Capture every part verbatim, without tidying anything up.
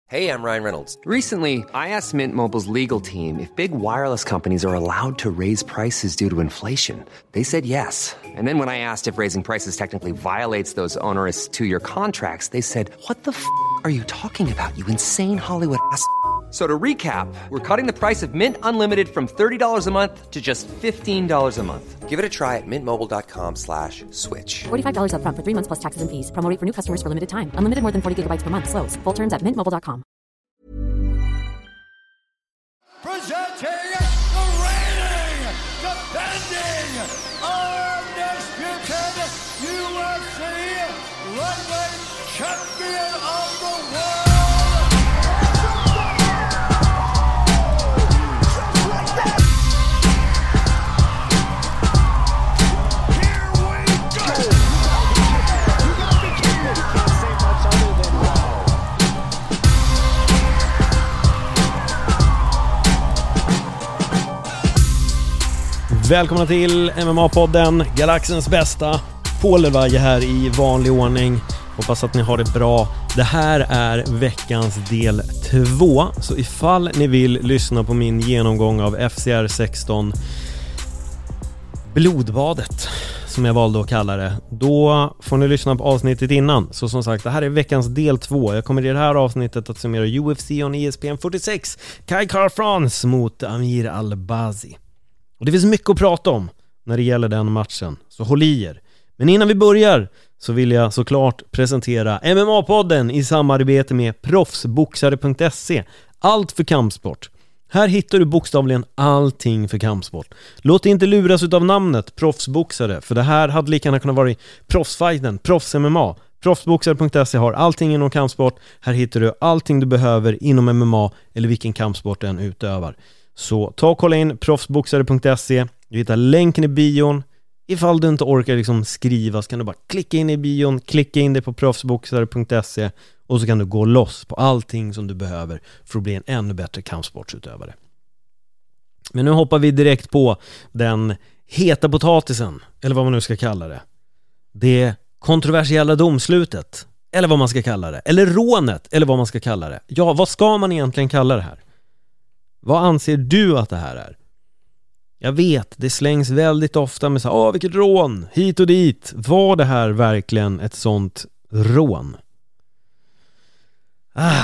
Hey, I'm Ryan Reynolds. Recently, I asked Mint Mobile's legal team if big wireless companies are allowed to raise prices due to inflation. They said yes. And then when I asked if raising prices technically violates those onerous two-year contracts, they said, "What the f*** are you talking about, you insane Hollywood ass?" So to recap, we're cutting the price of Mint Unlimited from thirty dollars a month to just fifteen dollars a month. Give it a try at mintmobile.com slash switch. forty-five dollars up front for three months plus taxes and fees. Promo rate for new customers for limited time. Unlimited more than forty gigabytes per month. Slows full terms at mint mobile dot com. Presenting the reigning, defending, undisputed U F C lightweight champion of the world. Välkomna till M M A-podden, Galaxens bästa. Paul Levaje här i vanlig ordning. Hoppas att ni har det bra. Det här är veckans del två. Så ifall ni vill lyssna på min genomgång av F C R sexton Blodbadet, som jag valde att kalla det, då får ni lyssna på avsnittet innan. Så som sagt, det här är veckans del två. Jag kommer i det här avsnittet att summera U F C on E S P N fyrtiosex, Kai Kara-France mot Amir Albazi. Och det finns mycket att prata om när det gäller den matchen, så håll i er. Men innan vi börjar så vill jag såklart presentera M M A-podden i samarbete med proffsboxare punkt se. Allt för kampsport. Här hittar du bokstavligen allting för kampsport. Låt dig inte luras av namnet proffsboxare, för det här hade lika gärna kunnat vara i proffsfighten, proffs-M M A. proffsboxare punkt se har allting inom kampsport. Här hittar du allting du behöver inom M M A eller vilken kampsport den utövar. Så ta och kolla in proffsboxare punkt se. Du hittar länken i bion. Ifall du inte orkar liksom skriva så kan du bara klicka in i bion, klicka in det på proffsboxare punkt se och så kan du gå loss på allting som du behöver för att bli en ännu bättre kampsportsutövare. Men nu hoppar vi direkt på den heta potatisen, eller vad man nu ska kalla det. Det kontroversiella domslutet, eller vad man ska kalla det. Eller rånet, eller vad man ska kalla det. Ja, vad ska man egentligen kalla det här? Vad anser du att det här är? Jag vet, det slängs väldigt ofta med så här, åh vilket rån, hit och dit. Var det här verkligen ett sånt rån? Ah.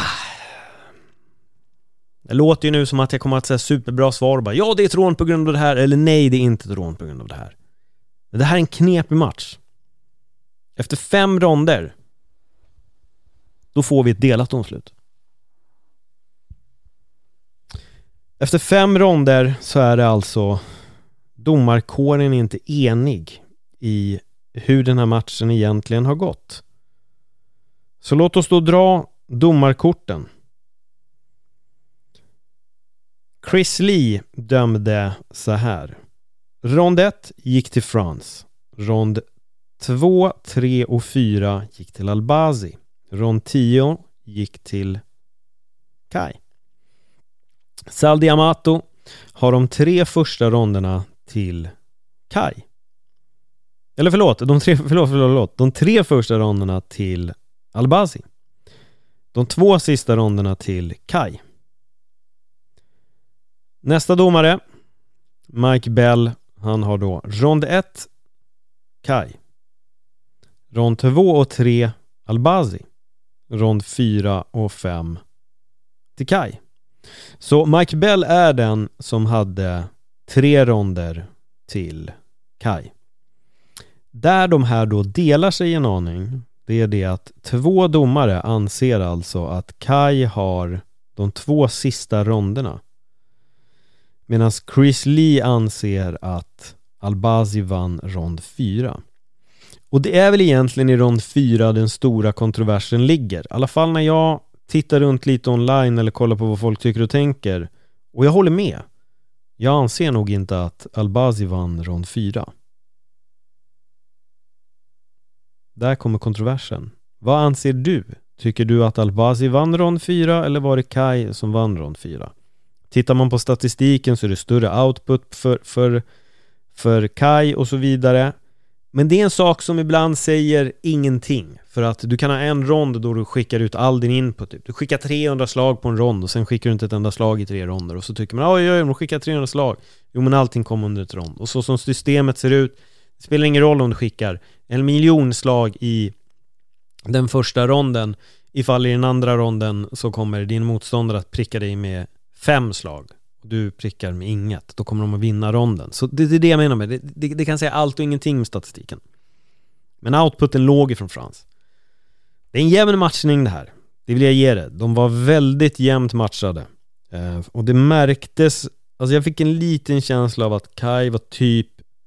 Det låter ju nu som att jag kommer att säga superbra svar. Bara, ja, det är ett rån på grund av det här. Eller nej, det är inte ett rån på grund av det här. Men det här är en knepig match. Efter fem ronder då får vi ett delat domslut. Efter fem ronder så är det alltså domarkåren inte enig i hur den här matchen egentligen har gått. Så låt oss då dra domarkorten. Chris Lee dömde så här. Rond ett gick till France. Rond två, tre och fyra gick till Albazi. Rond tio gick till Kai. Sal D'Amato har de tre första ronderna till Kai. Eller förlåt, de tre, förlåt, förlåt, förlåt, de tre första ronderna till Albazi. De två sista ronderna till Kai. Nästa domare, Mike Bell, han har då rond ett Kai. Rond två och tre Albazi. Rond fyra och fem till Kai. Så Mike Bell är den som hade tre ronder till Kai. Där de här då delar sig en aning, det är det att två domare anser alltså att Kai har de två sista ronderna. Medan Chris Lee anser att Albazi vann rond fyra. Och det är väl egentligen i rond fyra den stora kontroversen ligger. I alla fall när jag tittar runt lite online eller kollar på vad folk tycker och tänker. Och jag håller med. Jag anser nog inte att Albazi vann rond fyra. Där kommer kontroversen. Vad anser du? Tycker du att Albazi vann rond fyra eller var det Kai som vann rond fyra? Tittar man på statistiken så är det större output för, för, för Kai och så vidare. Men det är en sak som ibland säger ingenting. För att du kan ha en rond då du skickar ut all din input. Typ. Du skickar trehundra slag på en rond och sen skickar du inte ett enda slag i tre ronder. Och så tycker man, oj, oj, de skickar trehundra slag. Jo, men allting kommer under ett rond. Och så som systemet ser ut, det spelar ingen roll om du skickar en miljon slag i den första ronden. Ifall i den andra ronden så kommer din motståndare att pricka dig med fem slag. Och du prickar med inget. Då kommer de att vinna ronden. Så det, det är det jag menar med. Det, det, det kan säga allt och ingenting med statistiken. Men outputen låg ifrån Frans. Det är en jämn matchning det här. Det vill jag ge det. De var väldigt jämnt matchade. Eh, och det märktes... Alltså jag fick en liten känsla av att Kai var typ...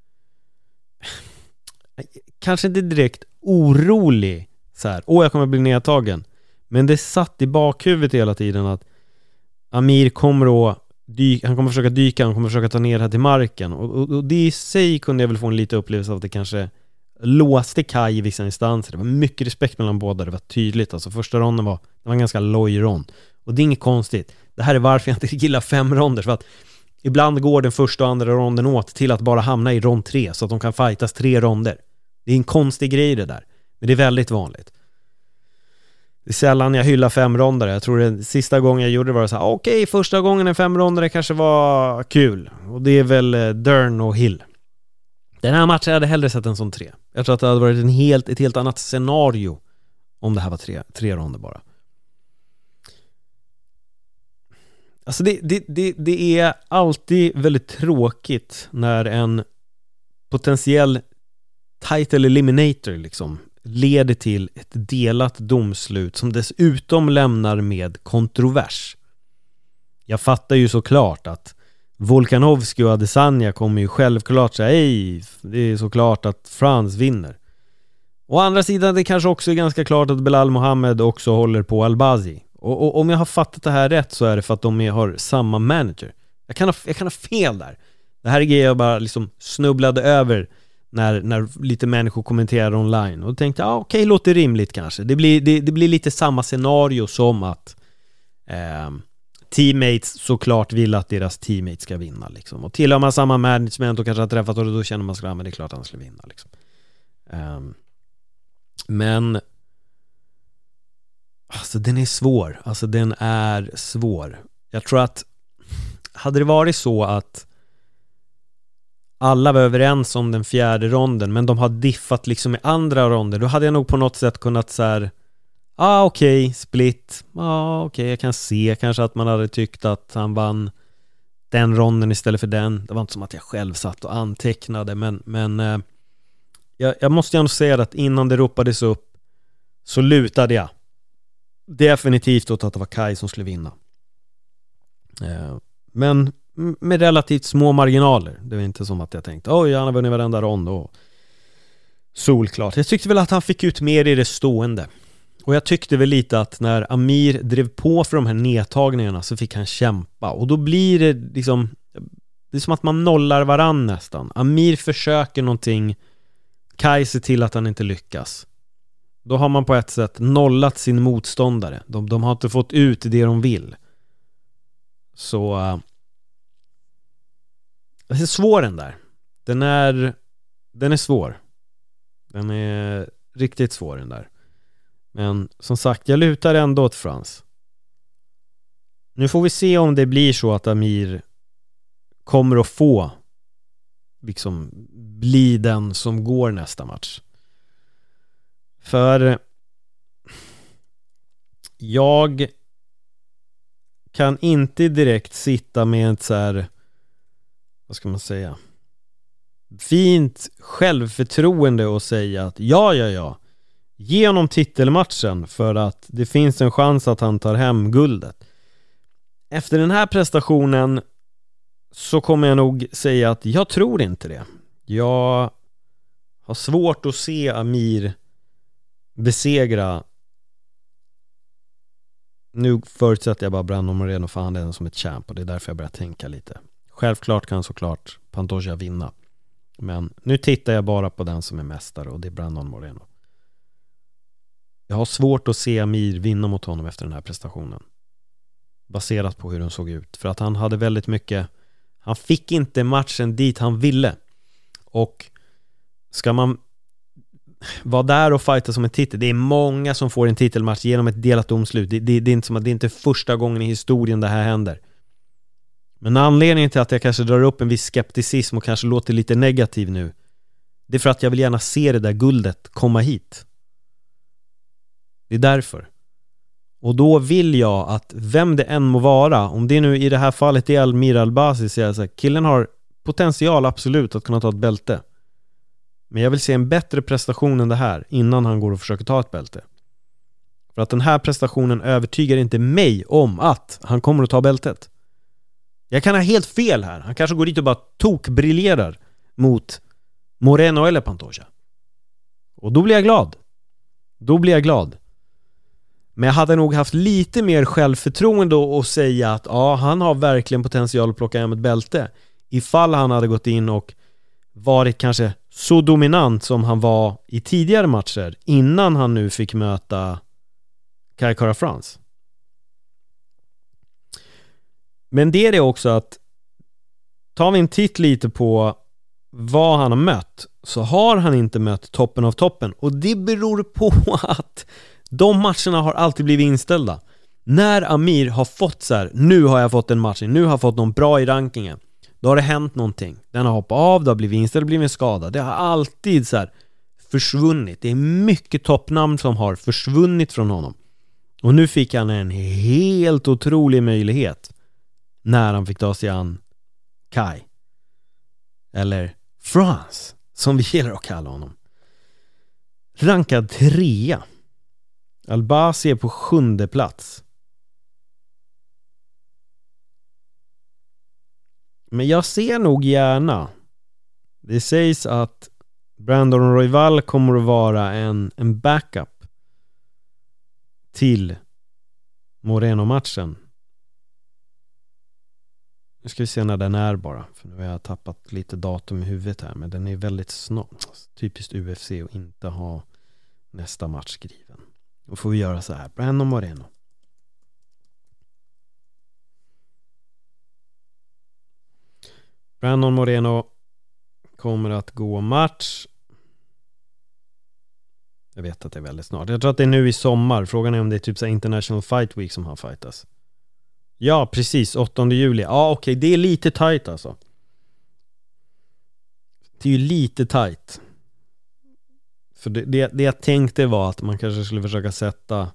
kanske inte direkt orolig. Så här, åh jag kommer bli nedtagen. Men det satt i bakhuvudet hela tiden att Amir kommer att dyka, han kommer försöka dyka, han kommer försöka ta ner här till marken. Och, och, och det i sig kunde jag väl få en liten upplevelse av att det kanske låste Kai i vissa instanser. Det var mycket respekt mellan båda, det var tydligt. Alltså första ronden var, det var en ganska loj rond. Och det är inget konstigt. Det här är varför jag inte gillar fem ronder. För att ibland går den första och andra ronden åt till att bara hamna i rond tre. Så att de kan fightas tre ronder. Det är en konstig grej det där. Men det är väldigt vanligt. Det är sällan jag hyllar femrondare. Jag tror det sista gången jag gjorde det var så här, okej, okay, första gången en femrondare kanske var kul. Och det är väl Dern och Hill. Den här matchen hade jag hellre sett en som tre. Jag tror att det hade varit en helt, ett helt annat scenario om det här var tre, tre ronder bara. Alltså det, det, det, det är alltid väldigt tråkigt när en potentiell title eliminator liksom leder till ett delat domslut som dessutom lämnar med kontrovers. Jag fattar ju såklart att Volkanovski och Adesanya kommer ju självklart säga hej, det är såklart att Frans vinner. Å andra sidan det kanske också är ganska klart att Belal Mohammed också håller på Albazi. Och, och om jag har fattat det här rätt så är det för att de har samma manager. Jag kan ha, jag kan ha fel där. Det här är grejer jag bara liksom snubblade över när, när lite människor kommenterar online. Och tänkte, ja ah, okej, okay, låter rimligt kanske. Det blir, det, det blir lite samma scenario som att eh, teammates såklart vill att deras teammates ska vinna. Liksom. Och tillhör man samma management och kanske har träffat och då känner man sig, ja, men det är klart att han skulle vinna. Liksom. Eh, men alltså den är svår. Alltså den är svår. Jag tror att hade det varit så att alla var överens om den fjärde ronden men de har diffat liksom i andra ronder, då hade jag nog på något sätt kunnat så här, ah okej, okay, split. Ah okej, okay, jag kan se kanske att man hade tyckt att han vann den ronden istället för den. Det var inte som att jag själv satt och antecknade, men, men eh, jag, jag måste ju ändå säga att innan det ropades upp så lutade jag definitivt åt att det var Kai som skulle vinna. Eh, men med relativt små marginaler. Det var inte som att jag tänkte, oj, han har vunnit varenda rond och solklart. Jag tyckte väl att han fick ut mer i det stående. Och jag tyckte väl lite att när Amir drev på för de här nedtagningarna så fick han kämpa. Och då blir det liksom, det är som att man nollar varann nästan. Amir försöker någonting, Kai ser till att han inte lyckas. Då har man på ett sätt nollat sin motståndare. De, de har inte fått ut det de vill. Så uh, det är svår den där. Den är den är svår. Den är riktigt svår den där. Men som sagt, jag lutar ändå åt Frans. Nu får vi se om det blir så att Amir kommer att få liksom bli den som går nästa match. För jag kan inte direkt sitta med ett så här, vad ska man säga, fint självförtroende och säga att ja, ja, ja, ge honom titelmatchen för att det finns en chans att han tar hem guldet. Efter den här prestationen så kommer jag nog säga att jag tror inte det. Jag har svårt att se Amir besegra. Nu förutsätter jag bara Brandon Moreno, för han är den som ett champ, och det är därför jag börjar tänka lite. Självklart kan såklart Pantoja vinna, men nu tittar jag bara på den som är mästare, och det är Brandon Moreno. Jag har svårt att se Amir vinna mot honom efter den här prestationen, baserat på hur den såg ut, för att han hade väldigt mycket, han fick inte matchen dit han ville. Och ska man vara där och fighta som en titel. Det är många som får en titelmatch genom ett delat domslut. Det, det, det är inte som att det är inte första gången i historien det här händer. Men anledningen till att jag kanske drar upp en viss skepticism och kanske låter lite negativ nu, det är för att jag vill gärna se det där guldet komma hit. Det är därför. Och då vill jag att vem det än må vara, om det nu i det här fallet är Amir Albazi, så är så här, killen har potential absolut att kunna ta ett bälte. Men jag vill se en bättre prestation än det här innan han går och försöker ta ett bälte. För att den här prestationen övertygar inte mig om att han kommer att ta bältet. Jag kan ha helt fel här. Han kanske går dit och bara tokbriljerar mot Moreno eller Pantoja. Och då blir jag glad. Då blir jag glad. Men jag hade nog haft lite mer självförtroende och säga att ja, han har verkligen potential att plocka hem ett bälte. Ifall han hade gått in och varit kanske så dominant som han var i tidigare matcher innan han nu fick möta Kai Kara-France. Men det är det också att tar vi en titt lite på vad han har mött, så har han inte mött toppen av toppen. Och det beror på att de matcherna har alltid blivit inställda. När Amir har fått så här, nu har jag fått en match, nu har jag fått någon bra i rankingen, då har det hänt någonting. Den har hoppat av, det har blivit inställd, det har blivit en skada. Det har alltid så här försvunnit. Det är mycket toppnamn som har försvunnit från honom. Och nu fick han en helt otrolig möjlighet när han fick ta sig an Kai. Eller France, som vi gillar att kalla honom. Rankad trea. Albazi är på sjunde plats. Men jag ser nog gärna, det sägs att Brandon Royval kommer att vara en, en backup till Moreno-matchen. Nu ska vi se när den är bara, för nu har jag tappat lite datum i huvudet här, men den är väldigt snart. Typiskt U F C att inte ha nästa match skriven. Då får vi göra så här. Brandon Moreno. Brandon Moreno kommer att gå match. Jag vet att det är väldigt snart. Jag tror att det är nu i sommar. Frågan är om det är typ så International Fight Week som han fightas. Ja, precis. åttonde juli. Ja, okej. Okay. Det är lite tight alltså. Det är ju lite tight. För det, det, det jag tänkte var att man kanske skulle försöka sätta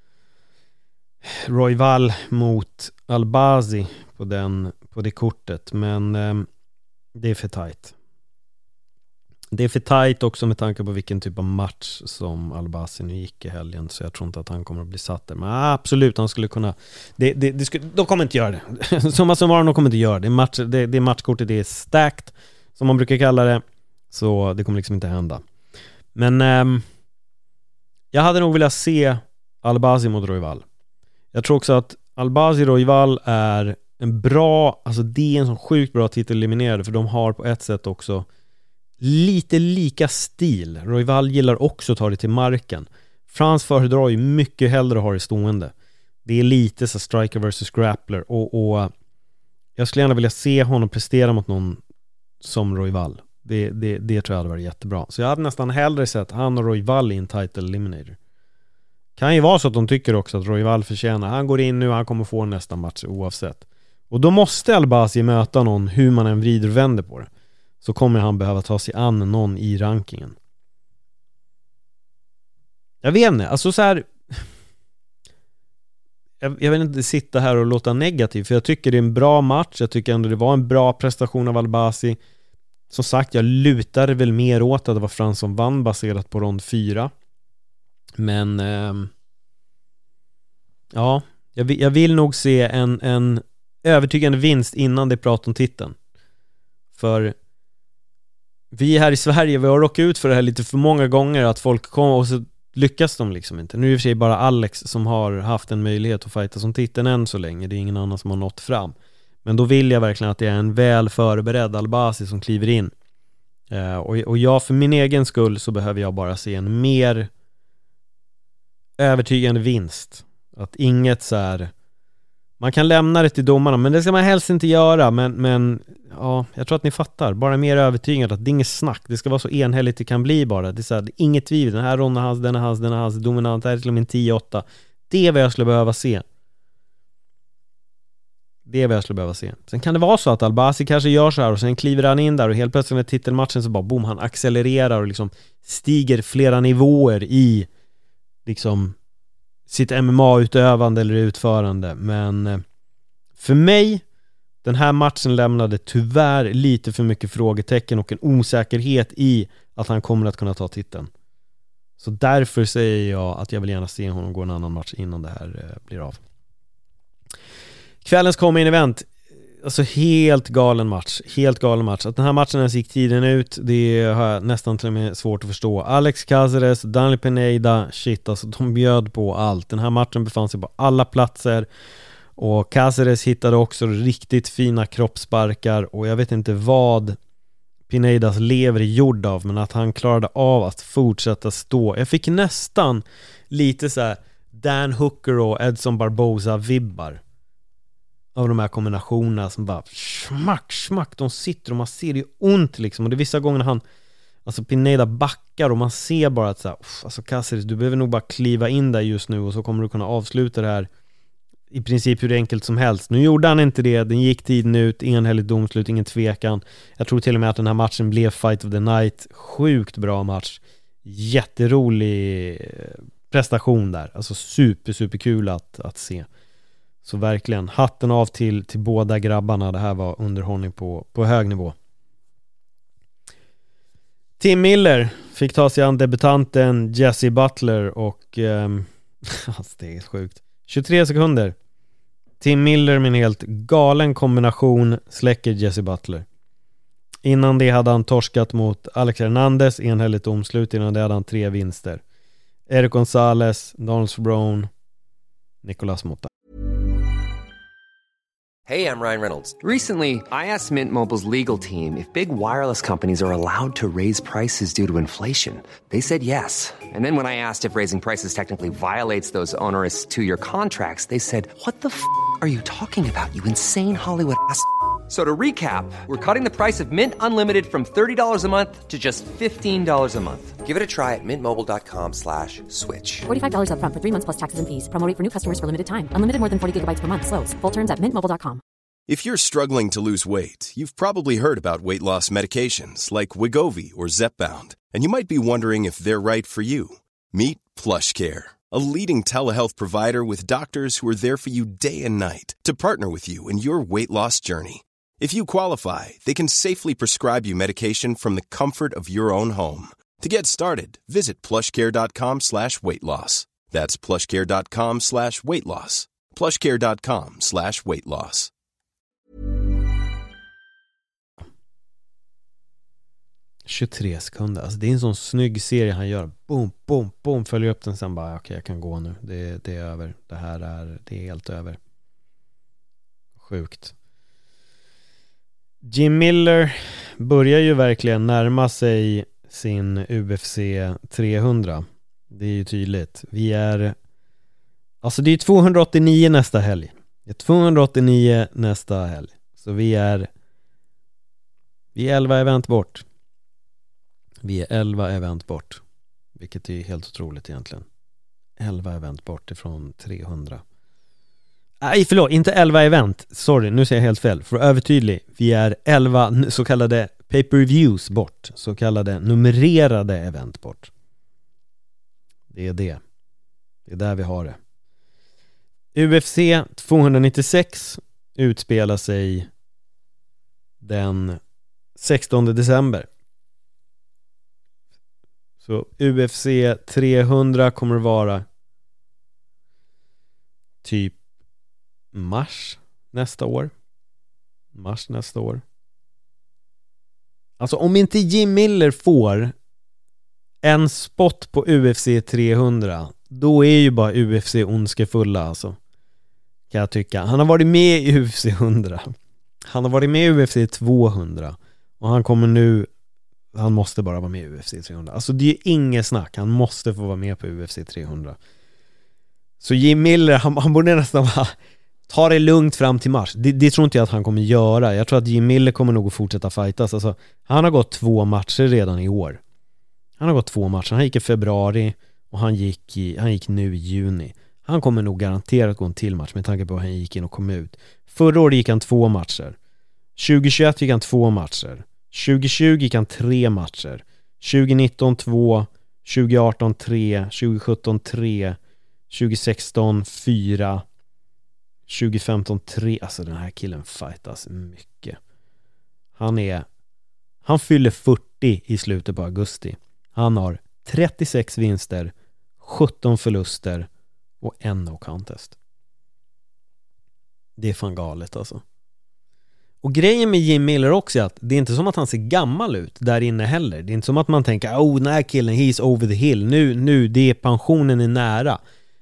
Royval mot Albazi på, den, på det kortet. Men eh, det är för tight. Det är för tight också med tanke på vilken typ av match som Albazi nu gick i helgen. Så jag tror inte att han kommer att bli satt där. Men absolut, han skulle kunna... Det, det, det skulle, de kommer inte göra det. Som som var de kommer inte göra det. Match, det. Det matchkortet det är stacked, som man brukar kalla det. Så det kommer liksom inte hända. Men eh, jag hade nog velat se Albazi mot Royval. Jag tror också att Albazi Royval är en bra... Alltså det är en så sjukt bra titel eliminerade. För de har på ett sätt också lite lika stil. Royval gillar också att ta det till marken. Frans föredrar ju mycket hellre att ha det stående. Det är lite så striker versus grappler. Och, och jag skulle gärna vilja se honom prestera mot någon som Royval. Det, det, det tror jag hade varit jättebra. Så jag hade nästan hellre sett han och Royval i en title eliminator. Kan ju vara så att de tycker också att Royval förtjänar. Han går in nu och han kommer få nästa match oavsett. Och då måste Albazi möta någon, hur man än vrider och vänder på det. Så kommer han behöva ta sig an någon i rankingen. Jag vet inte, alltså så här... Jag, jag vill inte sitta här och låta negativ, för jag tycker det är en bra match. Jag tycker ändå det var en bra prestation av Albazi. Som sagt, jag lutar väl mer åt att det var Frans som vann baserat på rond fyra. Men eh, ja, jag vill, jag vill nog se en, en övertygande vinst innan det pratar om titeln. För vi här i Sverige, vi har råkat ut för det här lite för många gånger, att folk kommer och så lyckas de liksom inte. Nu är det i och för sig bara Alex som har haft en möjlighet att fighta som titeln än så länge. Det är ingen annan som har nått fram. Men då vill jag verkligen att det är en väl förberedd Albazi som kliver in. Eh, och, och jag för min egen skull så behöver jag bara se en mer övertygande vinst. Att inget så här Man kan lämna det till domarna, men det ska man helst inte göra. Men, men ja, jag tror att ni fattar. Bara mer övertygad att det är inget snack. Det ska vara så enhälligt det kan bli bara. Det är så här, det är inget tvivel. Den här ronden hans, den är hans, den är hans. Dominant är till och med tio åtta. Det är vad jag skulle behöva se. Det är vad jag skulle behöva se. Sen kan det vara så att Al-Basi kanske gör så här och sen kliver han in där och helt plötsligt när titelmatchen så bara boom, han accelererar och liksom stiger flera nivåer i liksom sitt M M A-utövande eller utförande. Men eh, för mig, den här matchen lämnade tyvärr lite för mycket frågetecken och en osäkerhet i att han kommer att kunna ta titeln. Så därför säger jag att jag vill gärna se honom gå en annan match innan det här eh, blir av. Kvällens come-in event, alltså helt galen match, helt galen match. Att den här matchen ens gick tiden ut, det har jag nästan till och med svårt att förstå. Alex Caceres, Daniel Pineda, shit alltså, de bjöd på allt. Den här matchen befann sig på alla platser och Caceres hittade också riktigt fina kroppsparkar och jag vet inte vad Pinedas lever är gjord av, men att han klarade av att fortsätta stå. Jag fick nästan lite så här Dan Hooker och Edson Barboza-vibbar av de här kombinationerna som bara smack, smack, de sitter och man ser det ju ont liksom, och det är vissa gånger när han alltså Pineda backar och man ser bara att så här, alltså Caceres, du behöver nog bara kliva in där just nu och så kommer du kunna avsluta det här i princip hur enkelt som helst. Nu gjorde han inte det, den gick tiden ut, enhälligt domslut, ingen tvekan. Jag tror till och med att den här matchen blev fight of the night, sjukt bra match, jätterolig prestation där, alltså super, super kul att, att se. Så verkligen, hatten av till, till båda grabbarna. Det här var underhållning på, på hög nivå. Tim Miller fick ta sig an debutanten Jesse Butler och um, alltså det är helt sjukt. tjugotre sekunder. Tim Miller med en helt galen kombination släcker Jesse Butler. Innan det hade han torskat mot Alex Hernandez, enhälligt domslut. Innan det hade han tre vinster. Eric Gonzalez, Donald Brown, Nicolas Motta. Hey, I'm Ryan Reynolds. Recently, I asked Mint Mobile's legal team if big wireless companies are allowed to raise prices due to inflation. They said yes. And then when I asked if raising prices technically violates those onerous two-year contracts, they said, what the f*** are you talking about, you insane Hollywood ass f- So to recap, we're cutting the price of Mint Unlimited from thirty dollars a month to just fifteen dollars a month. Give it a try at mintmobile.com slash switch. forty-five dollars up front for three months plus taxes and fees. Promo rate for new customers for limited time. Unlimited more than forty gigabytes per month. Slows full terms at mint mobile dot com. If you're struggling to lose weight, you've probably heard about weight loss medications like Wegovy or Zepbound, and you might be wondering if they're right for you. Meet PlushCare, a leading telehealth provider with doctors who are there for you day and night to partner with you in your weight loss journey. If you qualify, they can safely prescribe you medication from the comfort of your own home. To get started, visit plushcare.com slash weight loss. That's plushcare.com slash weight loss. plushcare.com slash weight loss. tjugotre sekunder, alltså det är en sån snygg serie han gör. Boom, boom, boom, följer upp den sen bara, okej okay, jag kan gå nu. Det, det är över. Det här är, det är helt över. Sjukt. Jim Miller börjar ju verkligen närma sig sin U F C trehundra. Det är ju tydligt. Vi är alltså det är tvåhundraåttionio nästa helg. Det är tvåhundraåttionio nästa helg. Så vi är vi är elva event bort. Vi är elva event bort. Vilket är helt otroligt egentligen. elva event bort ifrån trehundra. Nej, förlåt, inte elva event. Sorry, nu säger jag helt fel. För att övertydlig, vi är elva så kallade pay-per-views bort. Så kallade numrerade event bort. Det är det. Det är där vi har det. U F C tvåhundranittiosex utspelar sig den sextonde december. Så U F C trehundra kommer att vara typ mars nästa år. Mars nästa år. Alltså om inte Jim Miller får en spot på U F C trehundra, då är ju bara U F C ondskefulla alltså. Kan jag tycka. Han har varit med i U F C hundra. Han har varit med i U F C tvåhundra. Och han kommer nu, han måste bara vara med i U F C trehundra. Alltså det är ju inget snack. Han måste få vara med på U F C trehundra. Så Jim Miller, han, han borde nästan vara ta det lugnt fram till mars. Det, det tror inte jag att han kommer göra. Jag tror att Jim Miller kommer nog att fortsätta fightas. Alltså, han har gått två matcher redan i år. Han har gått två matcher. Han gick i februari och han gick, i, han gick nu i juni. Han kommer nog garanterat gå en till match med tanke på hur han gick in och kom ut. Förra året gick han två matcher. tjugohundratjugoett gick han två matcher. tjugohundratjugo gick han tre matcher. tjugonitton två. tjugoarton tre. tjugosjutton tre. tjugosexton fyra. tjugofemton tre. Alltså den här killen fightas mycket. Han är Han fyller fyrtio i slutet på augusti. Han har trettiosex vinster, sjutton förluster och en no contest. Det är fan galet alltså. Och grejen med Jim Miller också är att det är inte som att han ser gammal ut där inne heller. Det är inte som att man tänker, oh, den här killen, he's over the hill. Nu, nu, det är pensionen är nära.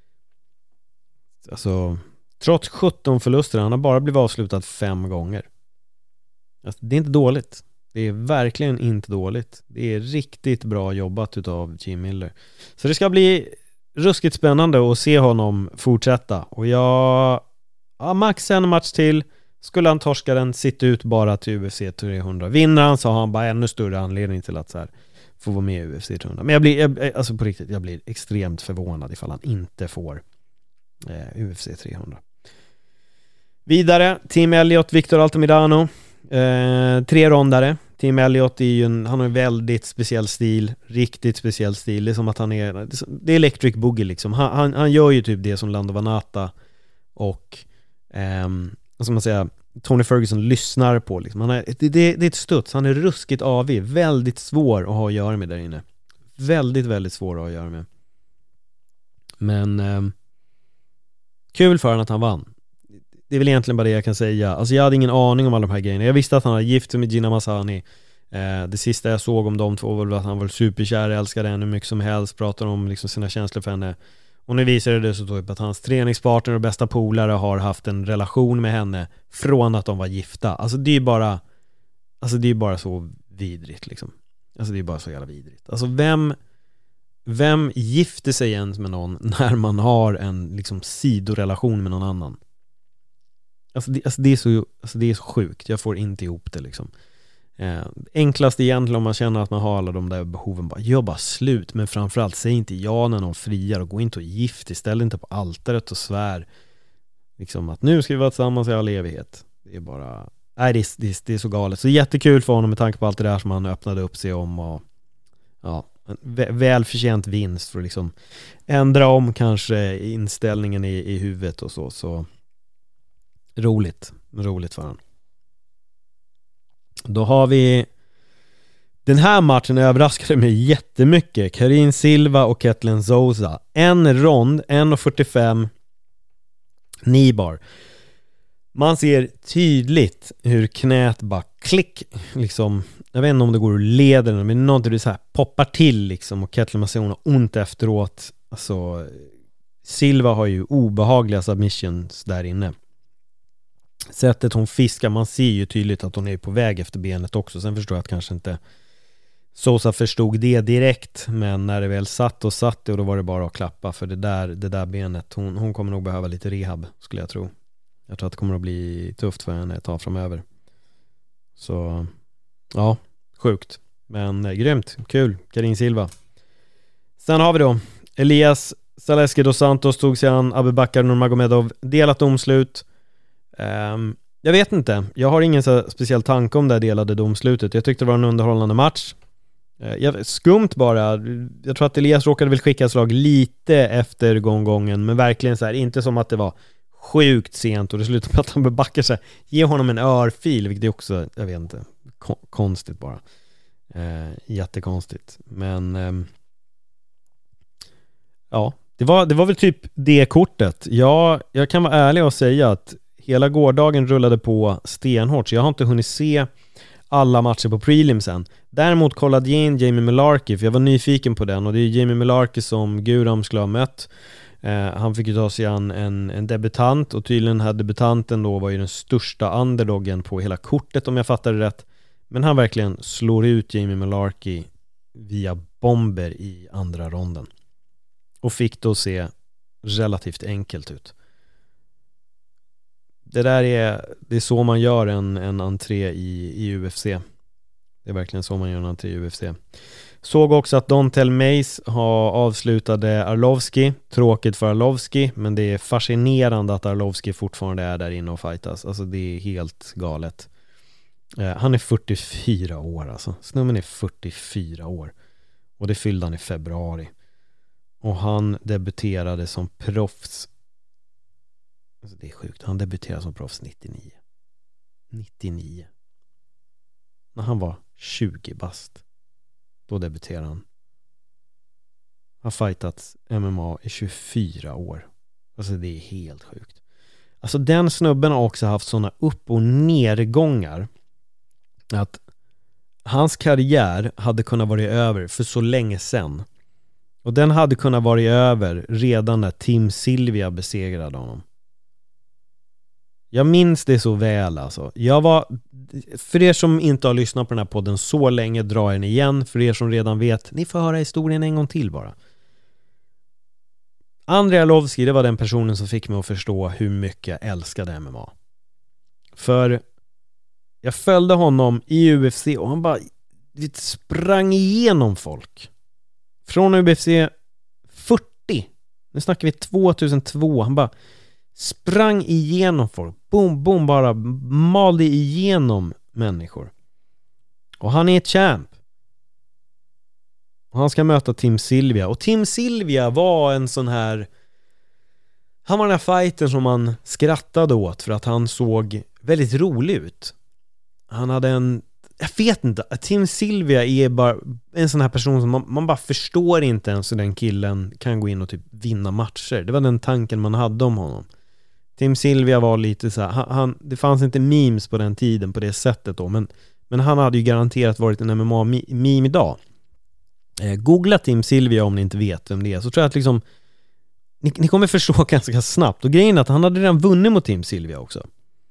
Alltså, trots sjutton förluster, han har bara blivit avslutad fem gånger. Alltså, det är inte dåligt. Det är verkligen inte dåligt. Det är riktigt bra jobbat utav Jim Miller. Så det ska bli ruskigt spännande att se honom fortsätta. Och jag... Ja, max en match till. Skulle han torska den, sitta ut bara till U F C trehundra. Vinner han så har han bara ännu större anledning till att så här, få vara med i U F C trehundra. Men jag blir, jag, alltså på riktigt, jag blir extremt förvånad ifall han inte får eh, U F C trehundra. Vidare, Team Elliott, Victor Altamirano. Eh, tre rondare. Team Elliott är ju en, han har en väldigt speciell stil, riktigt speciell stil. Det är som att han är, det är Electric Boogie liksom. Han, han, han gör ju typ det som Lando Vanata och ehm, vad ska man säga, Tony Ferguson lyssnar på liksom. Han är, det, det, det är ett studs, han är ruskigt avig, väldigt svår att ha att göra med där inne. Väldigt, väldigt svår att ha att göra med. Men ehm, kul för han att han vann. Det är väl egentligen bara det jag kan säga. Alltså jag hade ingen aning om alla de här grejerna. Jag visste att han var gift med Gina Masani. eh, Det sista jag såg om de två var att han var superkär, älskade henne mycket som helst, pratade om liksom sina känslor för henne. Och nu visade det så typ att hans träningspartner och bästa polare har haft en relation med henne från att de var gifta. Alltså det är bara Alltså det är bara så vidrigt liksom. Alltså det är bara så jävla vidrigt. Alltså vem Vem gifter sig ens med någon när man har en liksom sidorelation med någon annan? Alltså det, alltså det är så alltså det är så sjukt. Jag får inte ihop det liksom. Eh, enklast egentligen om man känner att man har alla de där behoven, bara gör bara slut, men framförallt säg inte ja när någon friar och gå inte och gift, istället inte på altaret och svär liksom att nu ska vi vara tillsammans i all evighet. Det är bara nej, det är, det är, det är så galet. Så jättekul för honom med tanke på allt det där som han öppnade upp sig om, och ja, en välförtjänt vinst för att liksom ändra om kanske inställningen i, i huvudet och så, så roligt, roligt för han. Då har vi den här matchen, överraskade mig jättemycket. Karin Silva och Ketlin Souza. En rond, en fyrtiofem Nibar. Man ser tydligt hur knät bara klick liksom, jag vet inte om det går ur leden, men någonting det så här poppar till liksom, och Ketlin Masson har ont efteråt. Alltså Silva har ju obehagliga submissions där inne. Sättet hon fiskar, man ser ju tydligt att hon är på väg efter benet också. Sen förstår jag att kanske inte Sosa förstod det direkt, men när det väl satt och satt och då var det bara att klappa för det där, det där benet. Hon, hon kommer nog behöva lite rehab, skulle jag tro. Jag tror att det kommer att bli tufft för henne ett tag framöver. Så ja, sjukt. Men eh, grymt, kul, Karin Silva. Sen har vi då Elias Zaleski dos Santos tog sig an Abubakar Nurmagomedov, delat domslut. Um, jag vet inte, jag har ingen så speciell tanke om det delade domslutet. Jag tyckte det var en underhållande match. uh, jag, Skumt bara. Jag tror att Elias råkade väl skicka slag lite efter gånggången, men verkligen så här, inte som att det var sjukt sent och det slutar med att han bebackar sig. Ge honom en örfil, vilket är också, jag vet inte, kon- konstigt bara. uh, Jättekonstigt. Men um, ja, det var, det var väl typ det kortet. Ja, jag kan vara ärlig och säga att hela gårdagen rullade på stenhårt, så jag har inte hunnit se alla matcher på prelimsen. Däremot kollade jag in Jamie Mullarkey, för jag var nyfiken på den, och det är Jamie Mullarkey som Guram skulle ha mött. Eh, han fick ju ta sig an en, en debutant, och tydligen hade debutanten då var ju den största underdoggen på hela kortet, om jag fattar det rätt. Men han verkligen slår ut Jamie Mullarkey via bomber i andra ronden och fick då se relativt enkelt ut. det där är, det är så man gör en, en entré i, i U F C. Det är verkligen så man gör en entré i U F C. Såg också att Dontel Mace har avslutade Arlovski. Tråkigt för Arlovski, men det är fascinerande att Arlovski fortfarande är där inne och fightas. Alltså det är helt galet. Eh, han är fyrtiofyra år alltså. Snubben är fyrtiofyra år. Och det fyllde han i februari. Och han debuterade som proffs. Alltså det är sjukt. Han debuterade som proffs nittionio. nittionio. När han var tjugo bast. Då debuterade han. Han har fightats M M A i tjugofyra år. Alltså det är helt sjukt. Alltså den snubben har också haft sådana upp- och nedgångar att hans karriär hade kunnat vara över för så länge sedan. Och den hade kunnat vara över redan när Tim Sylvia besegrade honom. Jag minns det så väl alltså. Jag var, för er som inte har lyssnat på den här podden så länge, drar jag den igen. För er som redan vet, ni får höra historien en gång till bara. Andrei Arlovski, det var den personen som fick mig att förstå hur mycket jag älskade M M A. För jag följde honom i U F C och han bara sprang igenom folk. Från U F C fyrtio, nu snackar vi tvåtusentvå, han bara sprang igenom folk. Boom, boom, bara malde igenom människor. Och han är ett champ. Och han ska möta Tim Sylvia. Och Tim Sylvia var en sån här... Han var den här fighten som man skrattade åt för att han såg väldigt rolig ut. Han hade en... Jag vet inte. Tim Sylvia är bara en sån här person som man, man bara förstår inte ens hur den killen kan gå in och typ vinna matcher. Det var den tanken man hade om honom. Tim Sylvia var lite så här, han, han, det fanns inte memes på den tiden på det sättet då, men, men han hade ju garanterat varit en M M A-meme idag. Eh, googla Tim Sylvia om ni inte vet vem det är, så tror jag att liksom ni, ni kommer förstå ganska snabbt. Och grejen är att han hade redan vunnit mot Tim Sylvia också.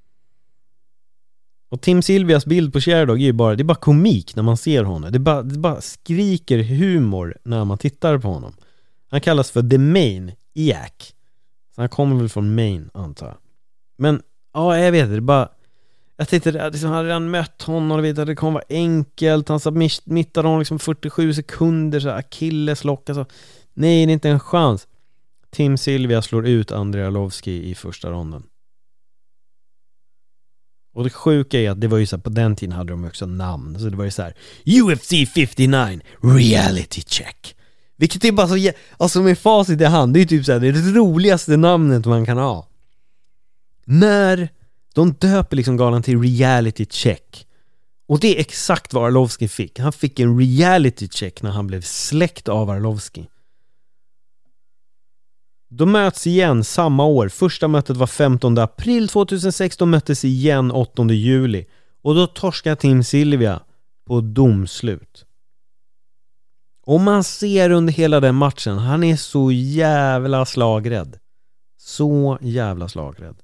Och Tim Sylvias bild på Sherdog är ju bara, det är bara komik när man ser honom. Det bara, det bara skriker humor när man tittar på honom. Han kallas för The Main Iac. Så han kommer väl från Maine, antar jag. Men, ja, jag vet det, det bara... Jag tänkte, liksom, han hade redan mött honom och vet att det kommer vara enkelt. Han submittade honom liksom fyrtiosju sekunder, så akilleslock, alltså. Nej, det är inte en chans. Tim Sylvia slår ut Andrei Arlovski i första ronden. Och det sjuka är att det var ju så här, på den tiden hade de också namn. Så det var ju så här, U F C femtionio Reality Check. Vilket är bara så, alltså med facit i hand, det är typ så här, det roligaste namnet man kan ha. När de döper liksom galan till Reality Check. Och det är exakt vad Arlovski fick. Han fick en reality check när han blev släkt av Arlovski. De möts igen samma år. Första mötet var femtonde april tjugohundrasexton, möttes igen åttonde juli. Och då torskar Tim Sylvia på domslut. Och man ser under hela den matchen, han är så jävla slagrädd. Så jävla slagrädd.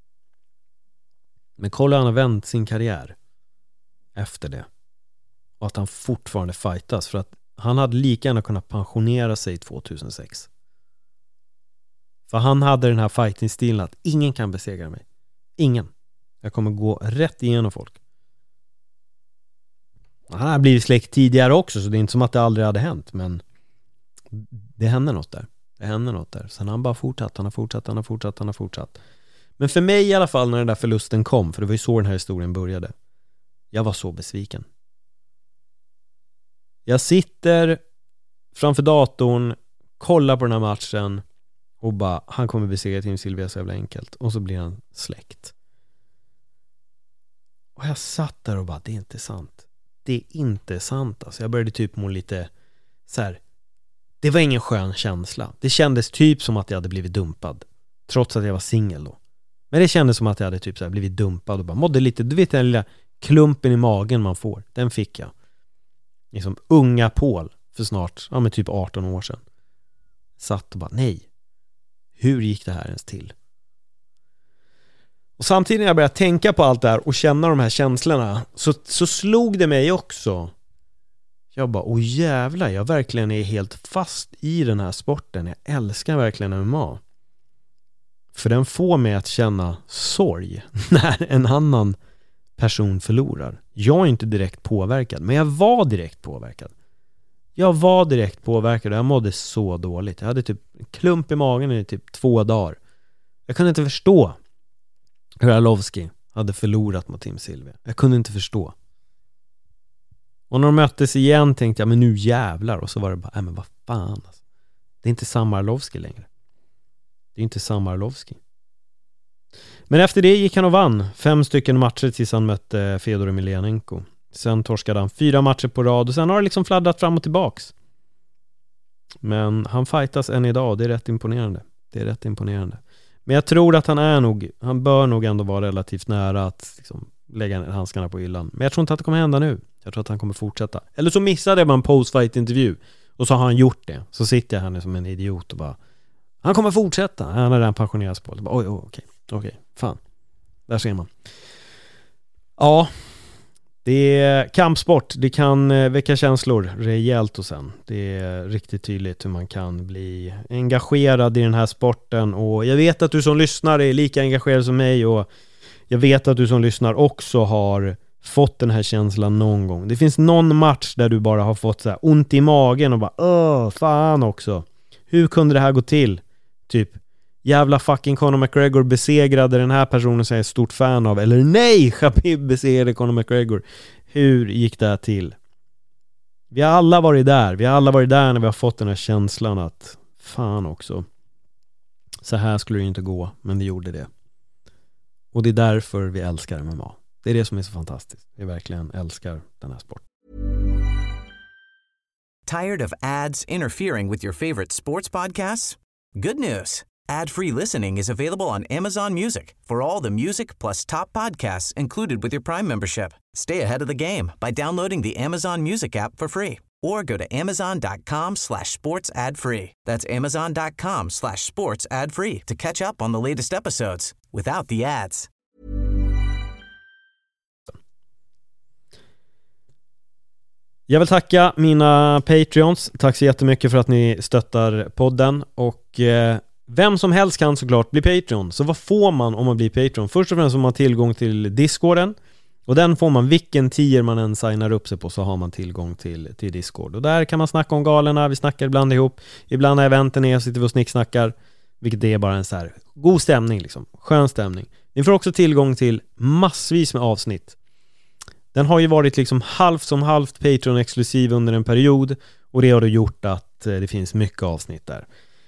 Men kolla, han har vänt sin karriär efter det. Och att han fortfarande fightas, för att han hade lika gärna kunnat pensionera sig tjugohundrasex. För han hade den här fighting-stilen att ingen kan besegra mig. Ingen. Jag kommer gå rätt igenom folk. Han har blivit släkt tidigare också, så det är inte som att det aldrig hade hänt, men det hände något där. Det hände något där. Sen har han bara fortsatt, han har fortsatt, han har fortsatt, han har fortsatt. Men för mig i alla fall, när den där förlusten kom, för det var ju så den här historien började, jag var så besviken. Jag sitter framför datorn, kollar på den här matchen och bara, han kommer besegra Tim Sylvia så jävla enkelt. Och så blir han släkt. Och jag satt där och bara, det är inte sant. Det är inte sant. Alltså jag började typ må lite så här. Det var ingen skön känsla. Det kändes typ som att jag hade blivit dumpad. Trots att jag var singel då. Men det kändes som att jag hade typ så här blivit dumpad och bara mådde lite, du vet den lilla klumpen i magen man får. Den fick jag. Liksom unga Paul för snart, ja men typ arton år sedan. Satt och bara, nej. Hur gick det här ens till? Och samtidigt när jag började tänka på allt det här och känna de här känslorna, så, så slog det mig också. Jag bara, åh jävlar, jag verkligen är helt fast i den här sporten. Jag älskar verkligen M M A. För den får mig att känna sorg när en annan person förlorar. Jag är inte direkt påverkad, men jag var direkt påverkad. Jag var direkt påverkad och jag mådde så dåligt. Jag hade typ en klump i magen i typ två dagar. Jag kunde inte förstå hur Arlovski hade förlorat mot Tim Sylvia. Jag kunde inte förstå. Och när de möttes igen tänkte jag, men nu jävlar. Och så var det bara, nej men vad fan alltså. Det är inte samma Arlovski längre. Det är inte samma Arlovski. Men efter det gick han och vann fem stycken matcher tills han mötte Fedor Emelianenko. Sen torskade han fyra matcher på rad och sen har det liksom fladdrat fram och tillbaks. Men han fightas än idag, det är rätt imponerande. Det är rätt imponerande. Men jag tror att han är nog, han bör nog ändå vara relativt nära att liksom lägga ner handskarna på hyllan. Men jag tror inte att det kommer hända nu. Jag tror att han kommer fortsätta. Eller så missade man en post-fight-intervju och så har han gjort det. Så sitter jag här som en idiot och bara, han kommer fortsätta. Han är redan passionerad på det. Oj, oj, okej, okej, fan. Där ser man. Ja, det är kampsport. Det kan väcka känslor rejält och sen. Det är riktigt tydligt hur man kan bli engagerad i den här sporten. Och jag vet att du som lyssnar är lika engagerad som mig. Och jag vet att du som lyssnar också har fått den här känslan någon gång. Det finns någon match där du bara har fått så här ont i magen och bara, åh, fan också. Hur kunde det här gå till? Typ, jävla fucking Conor McGregor besegrade den här personen som jag är stort fan av. Eller nej, Khabib besegrade Conor McGregor. Hur gick det här till? Vi har alla varit där. Vi har alla varit där när vi har fått den här känslan att fan också. Så här skulle det ju inte gå, men vi gjorde det. Och det är därför vi älskar M M A. Det är det som är så fantastiskt. Vi verkligen älskar den här sporten. Tired of ads interfering with your favorite sports podcasts? Good news. Ad-free listening is available on Amazon Music for all the music plus top podcasts included with your Prime membership. Stay ahead of the game by downloading the Amazon Music app for free or go to amazon.com slash sports ad free. That's amazon.com slash sports ad free to catch up on the latest episodes without the ads. Jag vill tacka mina Patreons. Tack så jättemycket för att ni stöttar podden. Och eh, vem som helst kan såklart bli Patreon. Så vad får man om man blir Patreon? Först och främst har man tillgång till Discorden. Och den får man, vilken tier man än signar upp sig på, så har man tillgång till, till Discord. Och där kan man snacka om galerna. Vi snackar ibland ihop. Ibland när eventen är sitter vi och snicksnackar. Vilket är bara en så här god stämning liksom. Skön stämning. Ni får också tillgång till massvis med avsnitt. Den har ju varit liksom halvt som halvt Patreon-exklusiv under en period. Och det har då gjort att det finns mycket avsnitt där.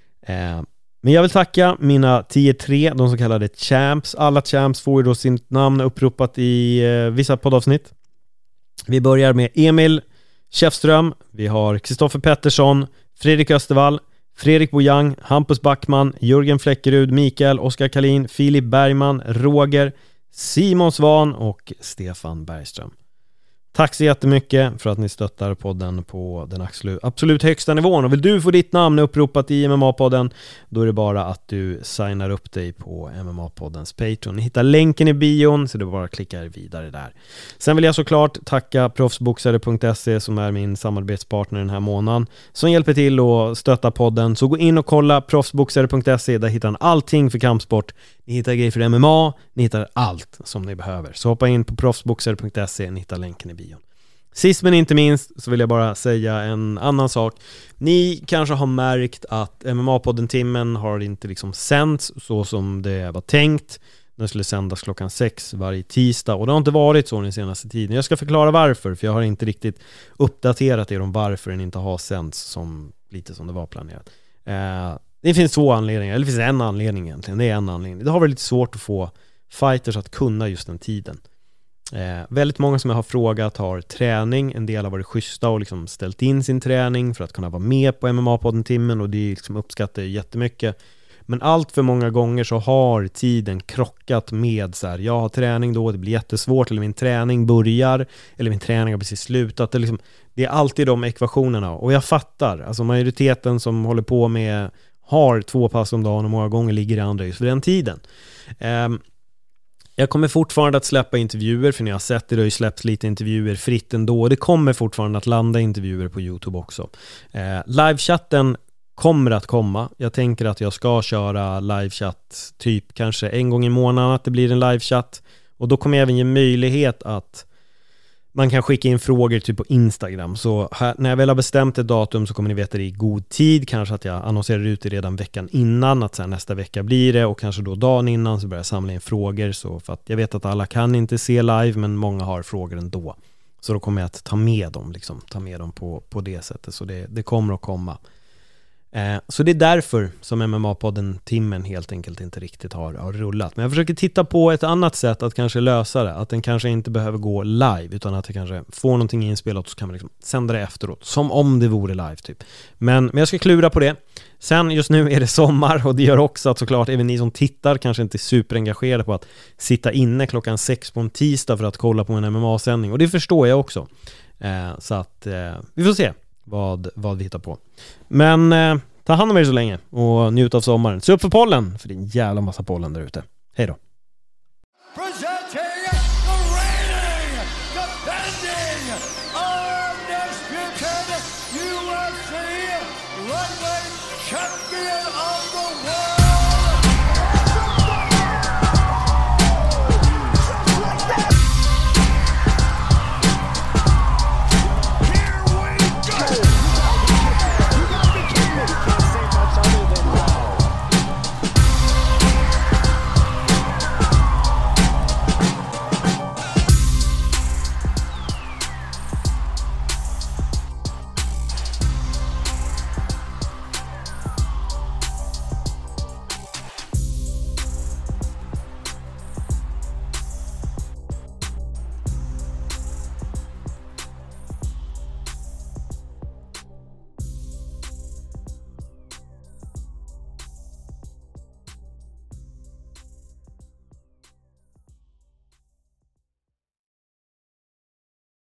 Eh, men jag vill tacka mina tio tre, de så kallade champs. Alla champs får ju då sitt namn uppropat i eh, vissa poddavsnitt. Vi börjar med Emil Käfström. Vi har Kristoffer Pettersson, Fredrik Östervall, Fredrik Bojang, Hampus Backman, Jörgen Fläckerud, Mikael, Oskar Kalin, Filip Bergman, Roger, Simon Svan och Stefan Bergström. Tack så jättemycket för att ni stöttar podden på den absolut högsta nivån. Och vill du få ditt namn uppropat i M M A-podden, då är det bara att du signar upp dig på M M A-poddens Patreon. Ni hittar länken i bion, så det är bara att klicka vidare där. Sen vill jag såklart tacka proffsboxare punkt se som är min samarbetspartner den här månaden, som hjälper till att stötta podden. Så gå in och kolla proffsboxare punkt se, där hittar ni allting för kampsport. Ni hittar grejer för M M A, ni hittar allt som ni behöver. Så hoppa in på proffsboxare punkt se, ni hittar länken i bion. Sist men inte minst så vill jag bara säga en annan sak. Ni kanske har märkt att M M A-podden-timmen har inte liksom sänds så som det var tänkt. Den skulle sändas klockan sex varje tisdag, och det har inte varit så den senaste tiden. Jag ska förklara varför, för jag har inte riktigt uppdaterat er om varför den inte har sänds som, lite som det var planerat. Eh, det finns två anledningar, eller det finns en anledning egentligen. Det är en anledning. Det har varit lite svårt att få fighters att kunna just den tiden. Eh, väldigt många som jag har frågat har träning. En del har varit schyssta och liksom ställt in sin träning för att kunna vara med på M M A-podden-timmen, och det liksom uppskattar jag jättemycket. Men allt för många gånger så har tiden krockat med så här, jag har träning då, det blir jättesvårt, eller min träning börjar, eller min träning har precis slutat. Det är, liksom, det är alltid de ekvationerna, och jag fattar. Alltså majoriteten som håller på med har två pass om dagen och många gånger ligger i andra just för den tiden. Eh, Jag kommer fortfarande att släppa intervjuer, för ni har sett det, det har ju släppts lite intervjuer fritt ändå. Det kommer fortfarande att landa intervjuer på YouTube också. Eh, livechatten kommer att komma. Jag tänker att jag ska köra livechatt typ kanske en gång i månaden, att det blir en livechatt. Och då kommer jag även ge möjlighet att man kan skicka in frågor typ på Instagram. Så här, när jag väl har bestämt ett datum så kommer ni veta det i god tid. Kanske att jag annonserar ut det redan veckan innan, att så här, nästa vecka blir det. Och kanske då dagen innan så börjar jag samla in frågor. Så för att jag vet att alla kan inte se live, men många har frågor ändå. Så då kommer jag att ta med dem, liksom, ta med dem på, på det sättet. Så det, det kommer att komma. Eh, så det är därför som M M A-podden Timmen helt enkelt inte riktigt har, har rullat. Men jag försöker titta på ett annat sätt att kanske lösa det. Att den kanske inte behöver gå live, utan att det kanske får någonting inspelat och så kan man liksom sända det efteråt. Som om det vore live typ. Men, men jag ska klura på det. Sen just nu är det sommar och det gör också att såklart även ni som tittar kanske inte är superengagerade på att sitta inne klockan sex på en tisdag för att kolla på en M M A-sändning. Och det förstår jag också. Eh, så att eh, vi får se vad, vad vi hittar på. Men eh, ta hand om er så länge och njut av sommaren. Så upp för pollen, för det är en jävla massa pollen där ute. Hej då. Presenting